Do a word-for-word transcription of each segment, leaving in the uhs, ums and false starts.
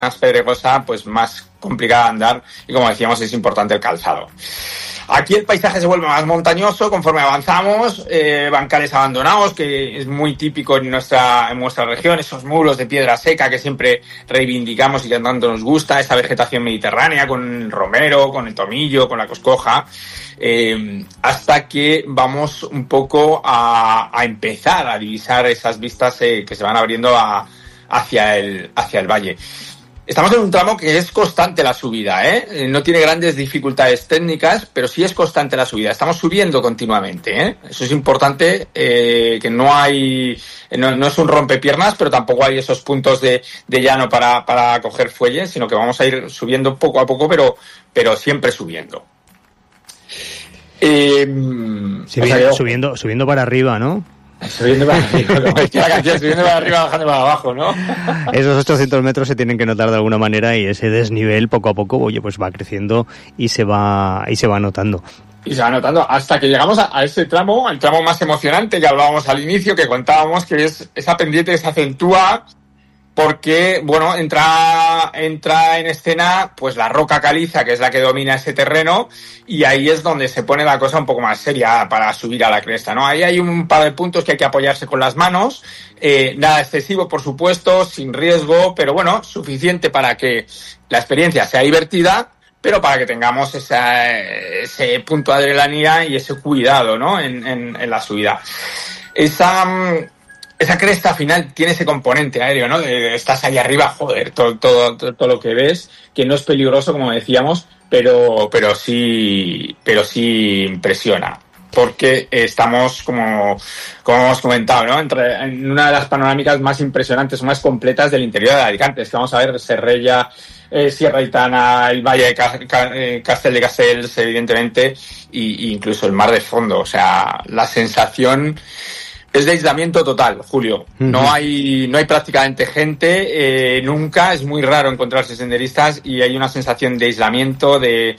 más pedregosa, pues más complicada de andar y, como decíamos, es importante el calzado. Aquí el paisaje se vuelve más montañoso conforme avanzamos, eh, bancales abandonados, que es muy típico en nuestra, en nuestra región, esos muros de piedra seca que siempre reivindicamos y que tanto nos gusta, esa vegetación mediterránea con el romero, con el tomillo, con la coscoja, eh, hasta que vamos un poco a, a empezar a divisar esas vistas eh, que se van abriendo a, hacia el, hacia el valle. Estamos en un tramo que es constante la subida, ¿eh? No tiene grandes dificultades técnicas, pero sí es constante la subida. Estamos subiendo continuamente, ¿eh? Eso es importante, eh, que no hay, no, no es un rompepiernas, pero tampoco hay esos puntos de, de llano para, para coger fuelle, sino que vamos a ir subiendo poco a poco, pero, pero siempre subiendo. Eh, sí, bien, o sea, subiendo, subiendo para arriba, ¿no? Subiendo para arriba, como decía la canción, subiendo para arriba, bajando para abajo, ¿no? Esos ochocientos metros se tienen que notar de alguna manera y ese desnivel poco a poco, oye, pues va creciendo y se va y se va notando. Y se va notando hasta que llegamos a, a ese tramo, el tramo más emocionante que hablábamos al inicio, que contábamos, que es esa pendiente que se acentúa porque, bueno, entra entra en escena pues la roca caliza, que es la que domina ese terreno, y ahí es donde se pone la cosa un poco más seria para subir a la cresta, ¿no? Ahí hay un par de puntos que hay que apoyarse con las manos, eh, nada excesivo, por supuesto, sin riesgo, pero bueno, suficiente para que la experiencia sea divertida, pero para que tengamos esa, ese punto de adrenalina y ese cuidado, ¿no? En, en, en la subida. Esa... Esa cresta final tiene ese componente aéreo, ¿no? De, estás ahí arriba, joder, todo, todo, todo, todo lo que ves, que no es peligroso, como decíamos, pero, pero sí, pero sí impresiona. Porque estamos, como, como hemos comentado, ¿no? Entre, en una de las panorámicas más impresionantes, más completas del interior de Alicante. Es que vamos a ver Serrella, eh, Sierra Itana, el Valle de Ca- Ca- eh, Castel de Castells, evidentemente, y, y incluso el mar de fondo. O sea, la sensación es de aislamiento total, Julio. Uh-huh. No hay no hay prácticamente gente, eh, nunca, es muy raro encontrarse senderistas y hay una sensación de aislamiento, de,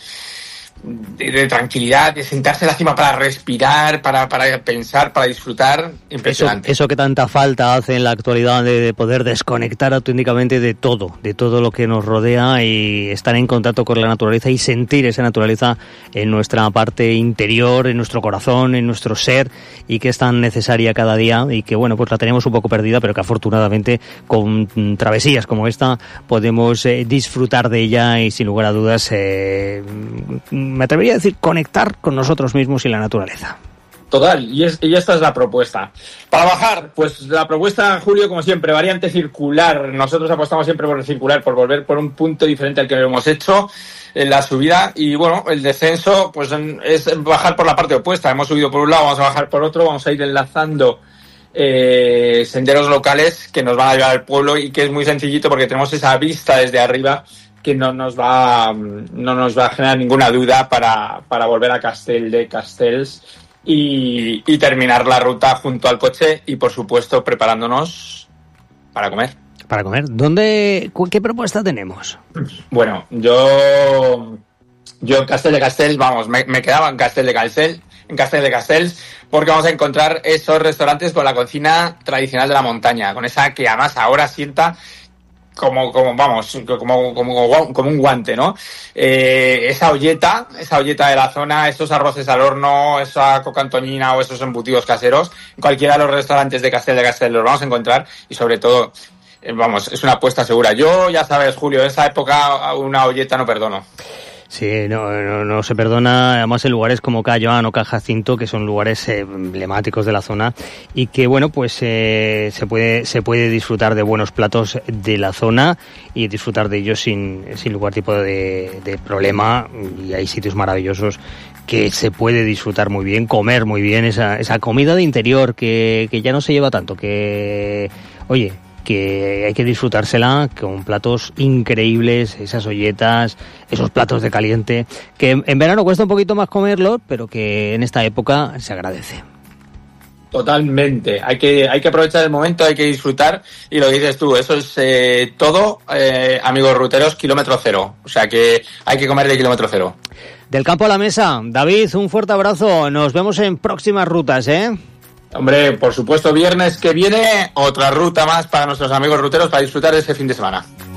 de, de tranquilidad, de sentarse en la cima para respirar, para, para pensar, para disfrutar. Impresionante. Eso, eso que tanta falta hace en la actualidad de, de poder desconectar auténticamente de todo, de todo lo que nos rodea y estar en contacto con la naturaleza y sentir esa naturaleza en nuestra parte interior, en nuestro corazón, en nuestro ser, y que es tan necesaria cada día y que, bueno, pues la tenemos un poco perdida, pero que afortunadamente con travesías como esta podemos eh, disfrutar de ella y sin lugar a dudas eh, me atrevería a decir conectar con nosotros mismos y la naturaleza. Total, y, es, y esta es la propuesta. Para bajar, pues la propuesta, Julio, como siempre, variante circular. Nosotros apostamos siempre por el circular, por volver por un punto diferente al que hemos hecho en la subida. Y bueno, el descenso, pues es bajar por la parte opuesta. Hemos subido por un lado, vamos a bajar por otro, vamos a ir enlazando eh, senderos locales que nos van a llevar al pueblo y que es muy sencillito porque tenemos esa vista desde arriba que no nos va no nos va a generar ninguna duda para, para volver a Castel de Castells y, y terminar la ruta junto al coche y, por supuesto, preparándonos para comer. Para comer. ¿Dónde, qué propuesta tenemos? Bueno, yo yo en Castel de Castells, vamos, me, me quedaba en Castel de Castells, en Castel de Castells, porque vamos a encontrar esos restaurantes con la cocina tradicional de la montaña, con esa que además ahora sienta como, como vamos, como, como, como un guante, ¿no? Eh, esa olleta, esa olleta de la zona, esos arroces al horno, esa coca antoñina o esos embutidos caseros, en cualquiera de los restaurantes de Castel de Castells los vamos a encontrar y sobre todo, eh, vamos, es una apuesta segura. Yo, ya sabes, Julio, en esa época una olleta no perdono. Sí, no, no, no se perdona, además en lugares como Cayoán o Cajacinto, que son lugares eh, emblemáticos de la zona y que, bueno, pues eh, se puede se puede disfrutar de buenos platos de la zona y disfrutar de ellos sin, sin lugar tipo de, de problema, y hay sitios maravillosos que se puede disfrutar muy bien, comer muy bien, esa, esa comida de interior que, que ya no se lleva tanto, que, oye, que hay que disfrutársela con platos increíbles, esas olletas, esos platos de caliente, que en verano cuesta un poquito más comerlos, pero que en esta época se agradece. Totalmente, hay que hay que aprovechar el momento, hay que disfrutar, y lo dices tú, eso es eh, todo, eh, amigos ruteros, kilómetro cero, o sea que hay que comer de kilómetro cero. Del campo a la mesa, David, un fuerte abrazo, nos vemos en próximas rutas, ¿eh? Hombre, por supuesto, viernes que viene, otra ruta más para nuestros amigos ruteros para disfrutar de este fin de semana.